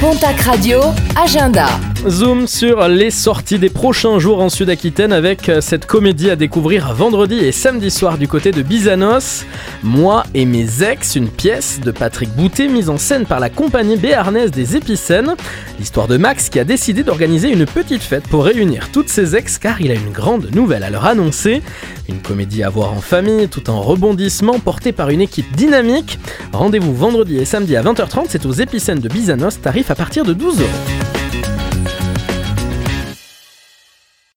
Pontac Radio, agenda. Zoom sur les sorties des prochains jours en Sud-Aquitaine avec cette comédie à découvrir vendredi et samedi soir du côté de Bizanos. Moi et mes ex, une pièce de Patrick Boutet mise en scène par la compagnie béarnaise des Épicènes. L'histoire de Max qui a décidé d'organiser une petite fête pour réunir toutes ses ex car il a une grande nouvelle à leur annoncer. Une comédie à voir en famille tout en rebondissement portée par une équipe dynamique. Rendez-vous vendredi et samedi à 20h30, c'est aux Épicènes de Bizanos, tarif à partir de 12 €.